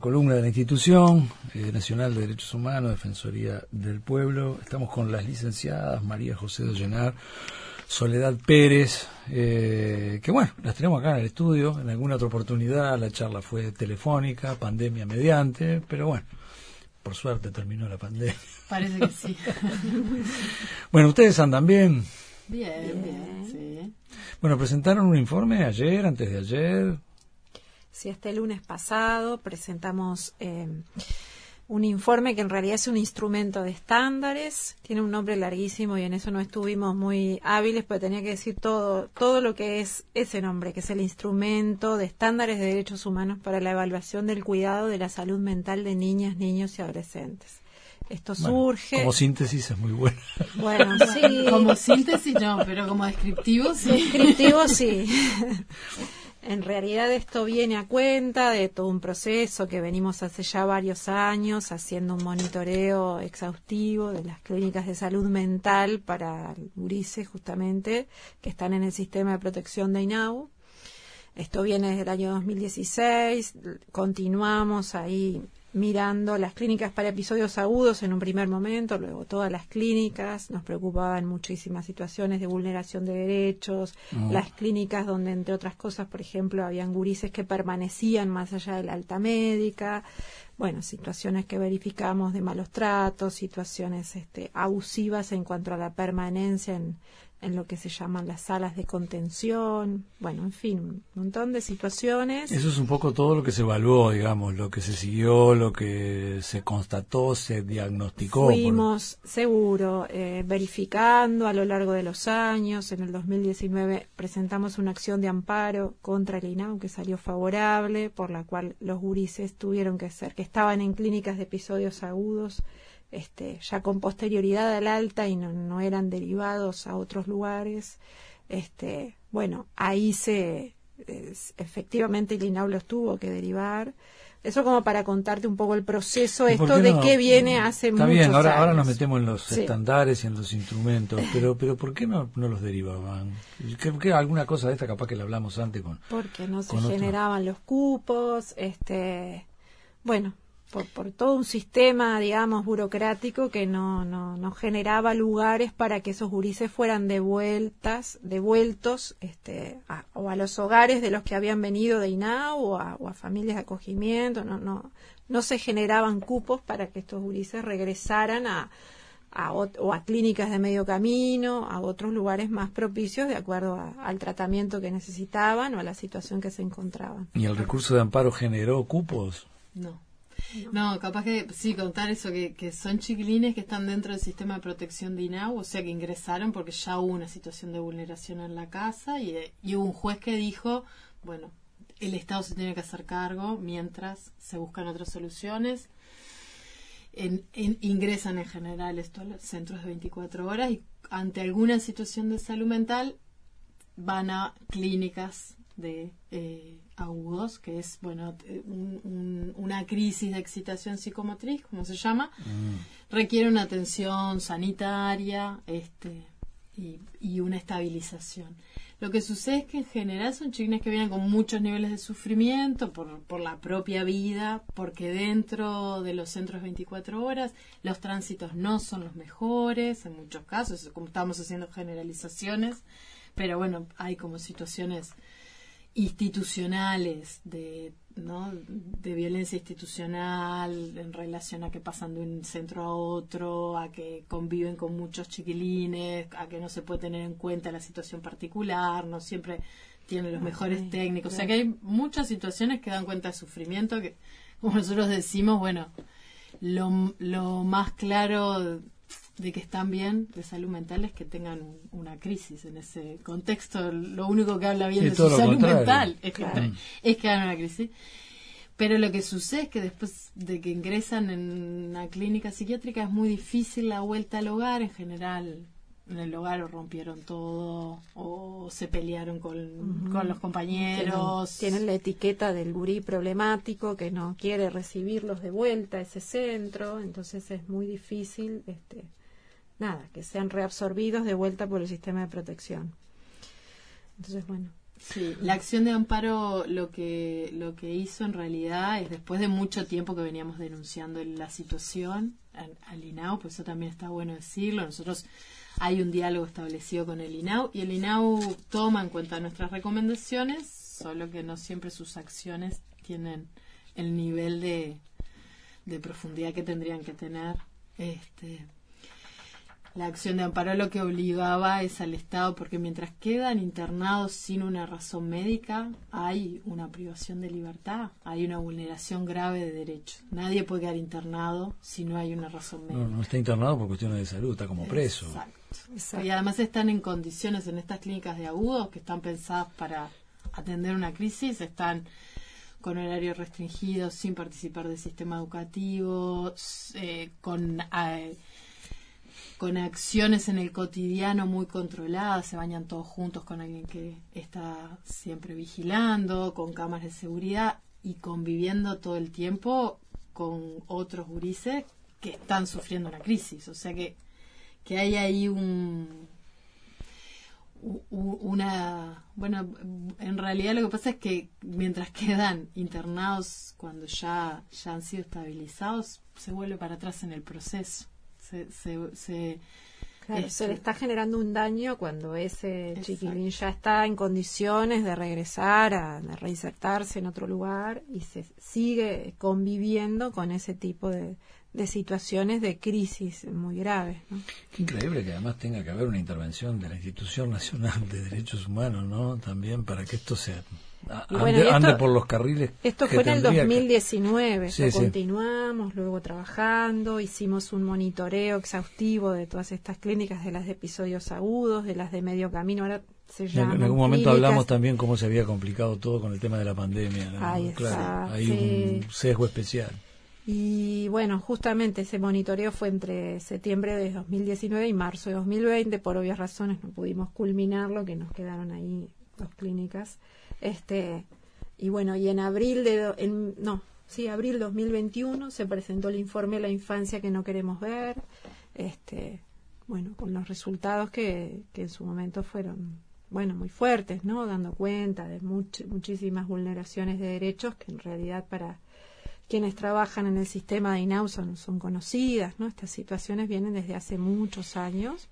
columna de la Institución Nacional de Derechos Humanos, Defensoría del Pueblo. Estamos con las licenciadas María José de Llenar, Soledad Pérez, que bueno, las tenemos acá en el estudio. En alguna otra oportunidad la charla fue telefónica, pandemia mediante, pero bueno, por suerte terminó la pandemia. Parece que sí. Bueno, ¿ustedes andan bien? Bien, sí. Bueno, presentaron un informe ayer, antes de ayer. Sí, hasta el lunes pasado presentamos un informe que en realidad es un instrumento de estándares, tiene un nombre larguísimo y en eso no estuvimos muy hábiles, pero tenía que decir todo lo que es ese nombre, que es el instrumento de estándares de derechos humanos para la evaluación del cuidado de la salud mental de niñas, niños y adolescentes. Esto surge... Como síntesis es muy buena. Bueno, sí. Como síntesis no, pero como descriptivo sí. Descriptivo sí. En realidad esto viene a cuenta de todo un proceso que venimos hace ya varios años haciendo un monitoreo exhaustivo de las clínicas de salud mental para gurises justamente que están en el sistema de protección de INAU. Esto viene desde el año 2016, continuamos ahí mirando las clínicas para episodios agudos en un primer momento, luego todas las clínicas, nos preocupaban muchísimas situaciones de vulneración de derechos, las clínicas donde, entre otras cosas, por ejemplo, habían gurises que permanecían más allá de la alta médica, bueno, situaciones que verificamos de malos tratos, situaciones abusivas en cuanto a la permanencia en lo que se llaman las salas de contención, bueno, en fin, un montón de situaciones. Eso es un poco todo lo que se evaluó, digamos, lo que se siguió, lo que se constató, se diagnosticó. Fuimos, seguro, verificando a lo largo de los años. En el 2019 presentamos una acción de amparo contra el INAU que salió favorable, por la cual los gurises tuvieron que estaban en clínicas de episodios agudos, ya con posterioridad al alta y no eran derivados a otros lugares. Bueno, ahí efectivamente el INAU los tuvo que derivar. Eso como para contarte un poco el proceso, esto de qué viene hace muchos años. Está bien, ahora nos metemos en los estándares y en los instrumentos, pero ¿por qué no los derivaban? ¿Qué alguna cosa de esta capaz que la hablamos antes con... Porque no se generaban los cupos, bueno... Por todo un sistema, digamos, burocrático que no generaba lugares para que esos gurises fueran devueltos o a los hogares de los que habían venido de INAU o a familias de acogimiento. No se generaban cupos para que estos gurises regresaran a clínicas de medio camino, a otros lugares más propicios de acuerdo al tratamiento que necesitaban o a la situación que se encontraban. ¿Y el recurso de amparo generó cupos? No, capaz que sí, contar eso, que son chiquilines que están dentro del sistema de protección de INAU, o sea que ingresaron porque ya hubo una situación de vulneración en la casa y hubo un juez que dijo, bueno, el Estado se tiene que hacer cargo mientras se buscan otras soluciones. Ingresan en general a los centros de 24 horas y ante alguna situación de salud mental van a clínicas de agudos, que es una crisis de excitación psicomotriz, como se llama, requiere una atención sanitaria y una estabilización. Lo que sucede es que en general son chiquines que vienen con muchos niveles de sufrimiento por la propia vida, porque dentro de los centros 24 horas los tránsitos no son los mejores, en muchos casos, como estamos haciendo generalizaciones, pero bueno, hay como situaciones institucionales de violencia institucional en relación a que pasan de un centro a otro, a que conviven con muchos chiquilines, a que no se puede tener en cuenta la situación particular, no siempre tienen los mejores técnicos, o sea que hay muchas situaciones que dan cuenta de sufrimiento que, como nosotros decimos, bueno, lo más claro de que están bien de salud mental es que tengan una crisis en ese contexto. Lo único que habla bien de su salud mental es que hagan una crisis. Pero lo que sucede es que después de que ingresan en una clínica psiquiátrica es muy difícil la vuelta al hogar. En general, en el hogar o rompieron todo o se pelearon con los compañeros. Tienen la etiqueta del gurí problemático que no quiere recibirlos de vuelta a ese centro. Entonces es muy difícil que sean reabsorbidos de vuelta por el sistema de protección. Entonces, bueno, Sí, la acción de amparo lo que hizo en realidad es, después de mucho tiempo que veníamos denunciando la situación al INAU, pues eso también está bueno decirlo. Nosotros hay un diálogo establecido con el INAU y el INAU toma en cuenta nuestras recomendaciones, solo que no siempre sus acciones tienen el nivel de profundidad que tendrían que tener. La acción de amparo lo que obligaba es al Estado, porque mientras quedan internados sin una razón médica, hay una privación de libertad, hay una vulneración grave de derechos. Nadie puede quedar internado si no hay una razón médica. No está internado por cuestiones de salud, está como preso. Exacto. Y además están en condiciones en estas clínicas de agudos que están pensadas para atender una crisis, están con horarios restringidos, sin participar del sistema educativo, con acciones en el cotidiano muy controladas, se bañan todos juntos con alguien que está siempre vigilando, con cámaras de seguridad y conviviendo todo el tiempo con otros gurises que están sufriendo una crisis. O sea que hay ahí bueno, en realidad lo que pasa es que mientras quedan internados, cuando ya han sido estabilizados, se vuelve para atrás en el proceso. Se le está generando un daño cuando ese chiquilín ya está en condiciones de regresar, de reinsertarse en otro lugar y se sigue conviviendo con ese tipo de situaciones de crisis muy graves, ¿no? Qué increíble que además tenga que haber una intervención de la Institución Nacional de Derechos Humanos, ¿no? También para que esto ande por los carriles. Esto fue en el 2019, sí. Continuamos luego trabajando, hicimos un monitoreo exhaustivo de todas estas clínicas, de las de episodios agudos, de las de medio camino, ahora se llaman en algún momento clínicas. Hablamos también cómo se había complicado todo con el tema de la pandemia, ¿no? Ahí está, claro, hay un sesgo especial. Y bueno, justamente ese monitoreo fue entre septiembre de 2019 y marzo de 2020. Por obvias razones no pudimos culminarlo, que nos quedaron ahí 2 clínicas. Y bueno, y en abril abril 2021 se presentó el informe de la infancia que no queremos ver. Bueno, con los resultados que en su momento fueron, bueno, muy fuertes, ¿no? Dando cuenta de muchísimas vulneraciones de derechos que en realidad para quienes trabajan en el sistema de INAU son conocidas, ¿no? Estas situaciones vienen desde hace muchos años.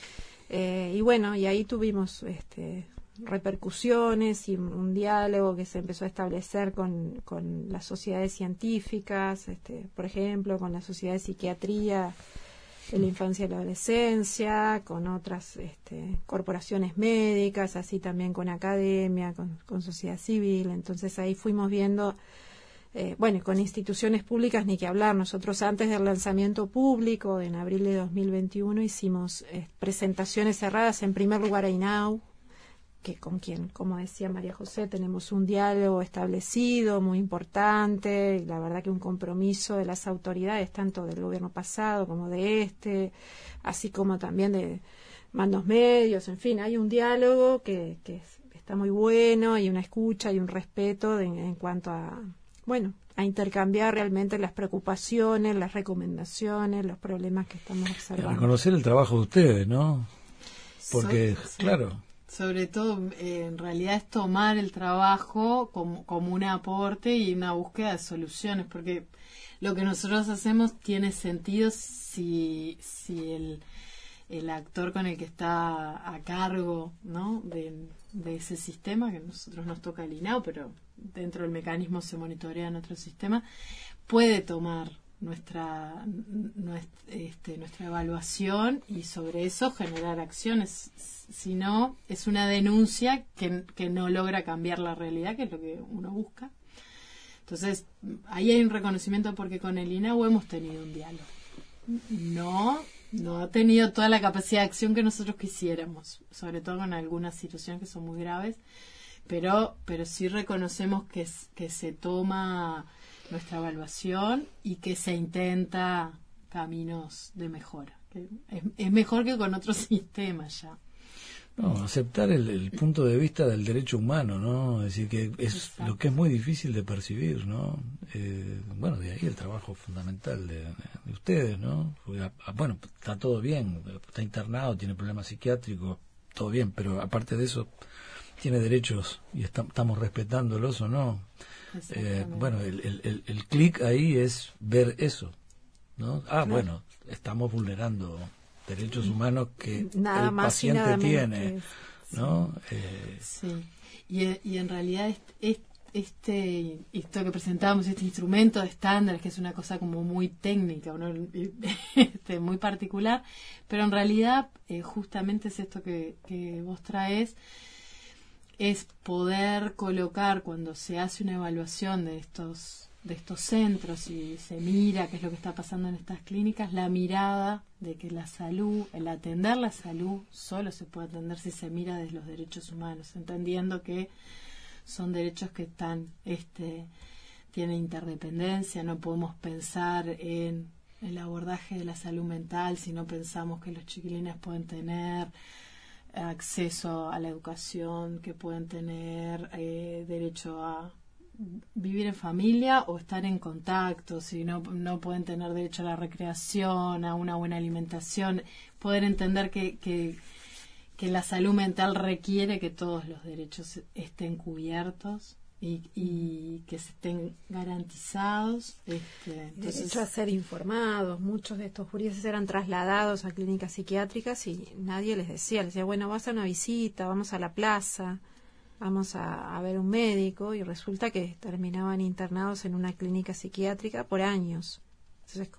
Y bueno, y ahí tuvimos repercusiones y un diálogo que se empezó a establecer con las sociedades científicas, por ejemplo, con la Sociedad de Psiquiatría de la Infancia y la Adolescencia, con otras corporaciones médicas, así también con academia, con sociedad civil. Entonces ahí fuimos viendo, bueno, con instituciones públicas ni que hablar. Nosotros antes del lanzamiento público, en abril de 2021, hicimos presentaciones cerradas, en primer lugar a INAU, que con quien, como decía María José, tenemos un diálogo establecido muy importante, y la verdad que un compromiso de las autoridades, tanto del gobierno pasado como de así como también de mandos medios, en fin, hay un diálogo que está muy bueno, y una escucha y un respeto en cuanto a, bueno, a intercambiar realmente las preocupaciones, las recomendaciones, los problemas que estamos observando. Y reconocer el trabajo de ustedes, ¿no? Porque, claro, sobre todo, en realidad es tomar el trabajo como un aporte y una búsqueda de soluciones, porque lo que nosotros hacemos tiene sentido si el actor con el que está a cargo, ¿no?, de ese sistema, que a nosotros nos toca el INAU, pero dentro del mecanismo se monitorea en otro sistema, puede tomar nuestra evaluación y sobre eso generar acciones. Si no, es una denuncia que no logra cambiar la realidad, que es lo que uno busca. Entonces, ahí hay un reconocimiento, porque con el INAU hemos tenido un diálogo. No ha tenido toda la capacidad de acción que nosotros quisiéramos, sobre todo con algunas situaciones que son muy graves, pero sí reconocemos que se toma nuestra evaluación y que se intenta caminos de mejora. Que es mejor que con otros sistemas ya. No, aceptar el punto de vista del derecho humano, ¿no? Es decir, que es Exacto. lo que es muy difícil de percibir, ¿no? Bueno, de ahí el trabajo fundamental de ustedes, ¿no? Porque, bueno, está todo bien, está internado, tiene problemas psiquiátricos, todo bien, pero aparte de eso, tiene derechos y estamos respetándolos o no. Bueno, el clic ahí es ver eso, ¿no? Bueno, estamos vulnerando derechos humanos que nada el más paciente nada tiene, ¿no? Sí, y en realidad esto que presentábamos, este instrumento de estándares, que es una cosa como muy técnica, ¿no? Muy particular, pero en realidad justamente es esto que vos traes, es poder colocar, cuando se hace una evaluación de estos centros y se mira qué es lo que está pasando en estas clínicas, la mirada de que la salud, el atender la salud, solo se puede atender si se mira desde los derechos humanos, entendiendo que son derechos que tienen interdependencia. No podemos pensar en el abordaje de la salud mental si no pensamos que los chiquilines pueden tener acceso a la educación, que pueden tener derecho a vivir en familia o estar en contacto, si no pueden tener derecho a la recreación, a una buena alimentación, poder entender que la salud mental requiere que todos los derechos estén cubiertos y que se estén garantizados. Entonces, derecho a ser informados. Muchos de estos gurises eran trasladados a clínicas psiquiátricas y nadie les decía, bueno, vas a una visita, vamos a la plaza, vamos a ver un médico, y resulta que terminaban internados en una clínica psiquiátrica por años. Entonces,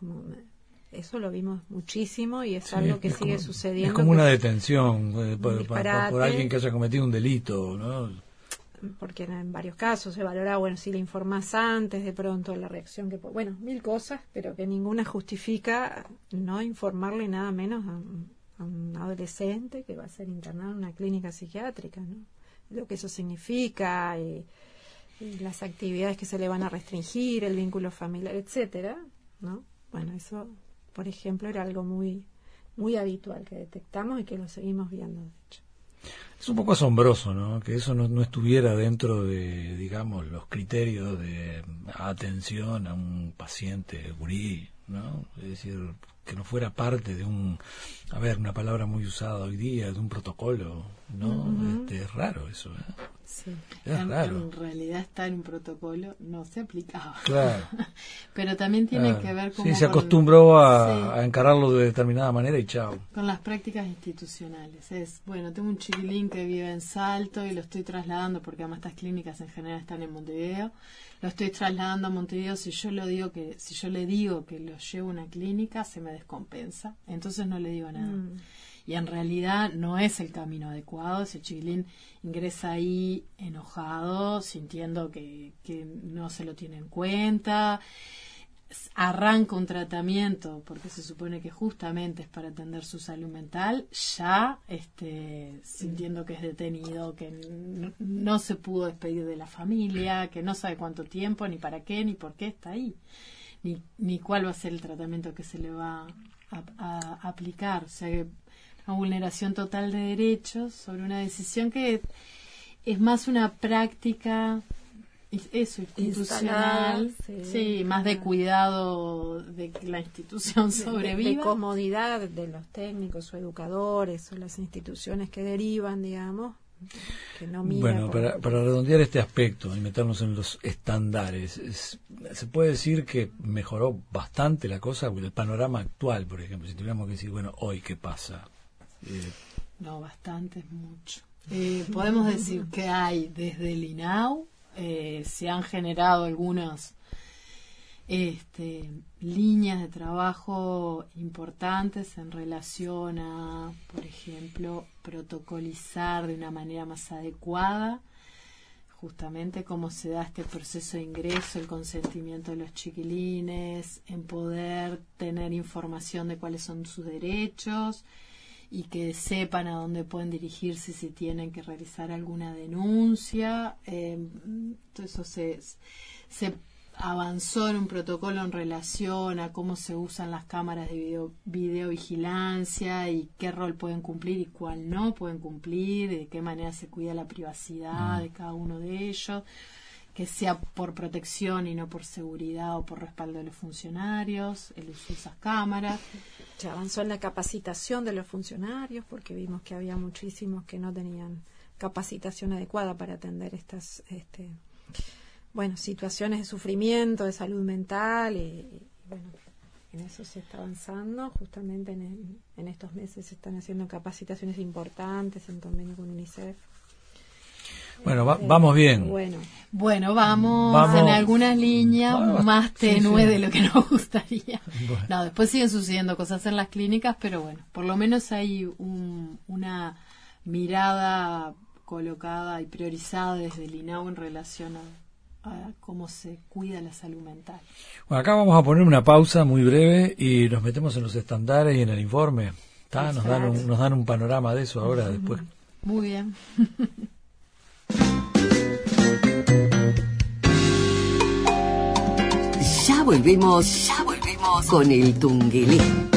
eso lo vimos muchísimo y es algo que sigue sucediendo. Es como una detención por alguien que haya cometido un delito, ¿no? Porque en varios casos se valora, bueno, si le informás antes, de pronto la reacción que... Bueno, 1000 cosas, pero que ninguna justifica no informarle nada menos a un adolescente que va a ser internado en una clínica psiquiátrica, ¿no? Lo que eso significa, y las actividades que se le van a restringir, el vínculo familiar, etcétera, ¿no? Bueno, eso, por ejemplo, era algo muy, muy habitual que detectamos y que lo seguimos viendo, de hecho. Es un poco asombroso, ¿no? Que eso no estuviera dentro de, digamos, los criterios de atención a un paciente gurí, ¿no? Es decir, que no fuera parte de una palabra muy usada hoy día, de un protocolo, ¿no? Uh-huh. Es raro eso, ¿eh? Sí. Es raro. En realidad está en un protocolo, no se aplicaba. Claro. Pero también tiene que ver se acostumbró a encararlo de determinada manera y chao. Con las prácticas institucionales. Tengo un chiquilín que vive en Salto y lo estoy trasladando, porque además estas clínicas en general están en Montevideo. Lo estoy trasladando a Montevideo. Si yo le digo que lo llevo a una clínica, se me descompensa. Entonces no le digo nada. Y en realidad no es el camino adecuado. Ese chiquilín ingresa ahí enojado, sintiendo que no se lo tiene en cuenta. Arranca un tratamiento porque se supone que justamente es para atender su salud mental, ya sintiendo que es detenido, que no se pudo despedir de la familia, que no sabe cuánto tiempo, ni para qué, ni por qué está ahí, ni cuál va a ser el tratamiento que se le va a aplicar. O sea, que una vulneración total de derechos sobre una decisión que es más una práctica institucional, más de cuidado de que la institución sobreviva, de comodidad de los técnicos o educadores o las instituciones que derivan, digamos, que no mira. Bueno, para redondear este aspecto y meternos en los estándares, se puede decir que mejoró bastante la cosa, el panorama actual, por ejemplo, si tuviéramos que decir, bueno, hoy qué pasa. No, bastante es mucho. Podemos decir que hay desde el INAU, se han generado algunas líneas de trabajo importantes en relación a, por ejemplo, protocolizar de una manera más adecuada justamente cómo se da este proceso de ingreso, el consentimiento de los chiquilines, en poder tener información de cuáles son sus derechos y que sepan a dónde pueden dirigirse si tienen que realizar alguna denuncia. Eso se avanzó en un protocolo en relación a cómo se usan las cámaras de videovigilancia y qué rol pueden cumplir y cuál no pueden cumplir, de qué manera se cuida la privacidad de cada uno de ellos, que sea por protección y no por seguridad o por respaldo de los funcionarios, el uso de esas cámaras. Se avanzó en la capacitación de los funcionarios porque vimos que había muchísimos que no tenían capacitación adecuada para atender estas situaciones de sufrimiento, de salud mental y bueno, en eso se está avanzando. Justamente en estos meses se están haciendo capacitaciones importantes en convenio con UNICEF. Bueno, vamos bien. Bueno, vamos en algunas líneas más tenue de lo que nos gustaría. Bueno. No, después siguen sucediendo cosas en las clínicas, pero bueno, por lo menos hay una mirada colocada y priorizada desde el INAU en relación a cómo se cuida la salud mental. Bueno, acá vamos a poner una pausa muy breve y nos metemos en los estándares y en el informe. Nos dan un panorama de eso ahora, después. Muy bien. Ya volvemos con el Tungelé.